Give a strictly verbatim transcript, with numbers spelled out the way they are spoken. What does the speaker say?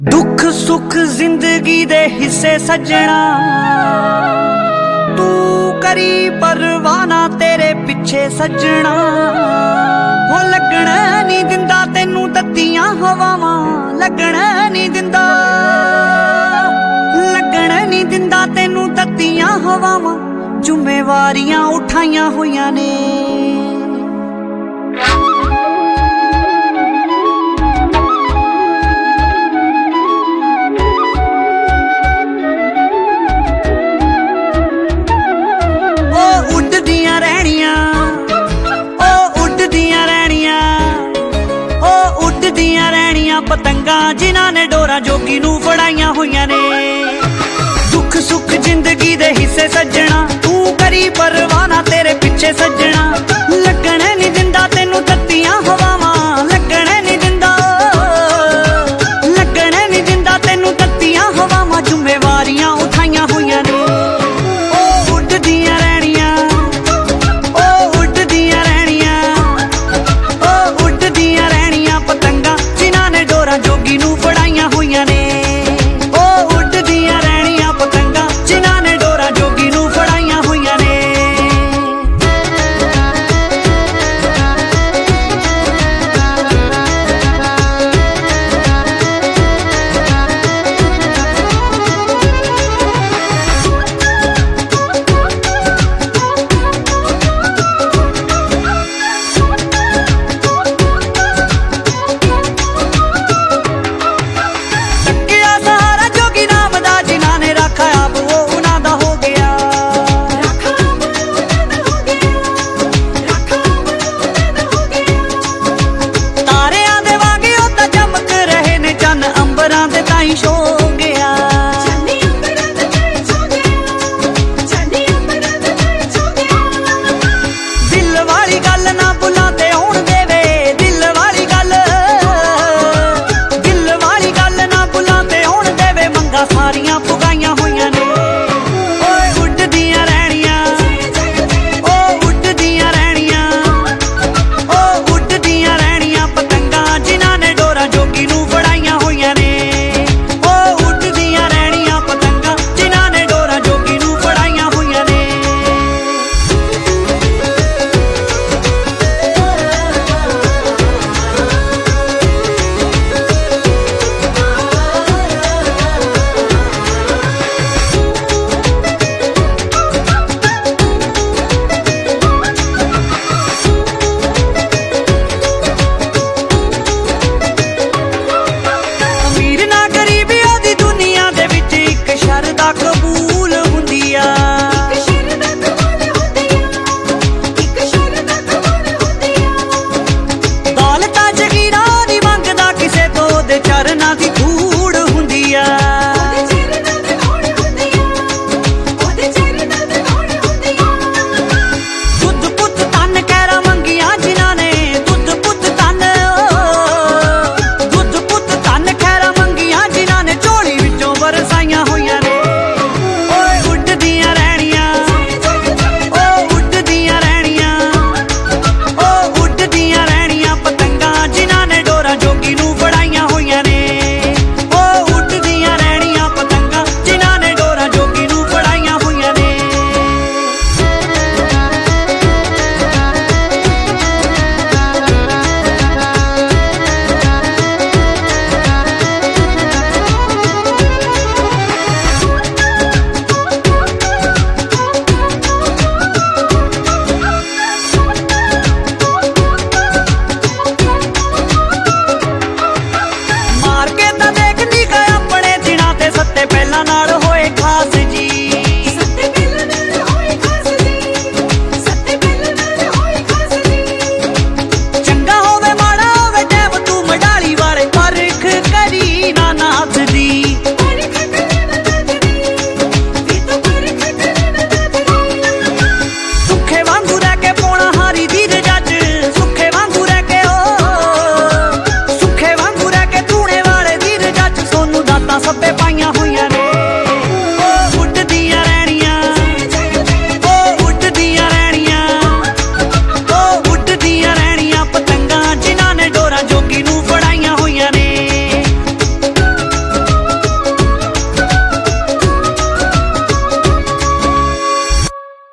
दुख सुख जिंदगी दे हिस्से सजना, तू करी परवाना तेरे पिछे सजना। हो लगना नहीं दिंदा तेनू तत्तियां हवावां, लगना नहीं दिंदा, लगना नहीं दिंदा तेनू तत्तियां हवावां। जुम्मेवारियां उठाइयां होइयां ने, पतंगा जिन्हां ने डोरा जोगी नू फड़ाइयां होइयां ने। दुख सुख जिंदगी दे हिस्से सजना, तू करी परवाना तेरे पिछे सजना। लगने नहीं दिंदा तेनू तत्तियां हवावां, लगने नहीं दिंदा, लगने नहीं दिंदा तेनू तत्तियां हवावां। जुम्मेवारियां उठाइयां होइयां ने, ओ उड्डदियां रहणियां, ओ उड्डदियां रहणियां, ओ उड्डदियां रहणियां पतंगा जिन्हां ने डोरा जोगी नू फड़ाइयां होइयां ने।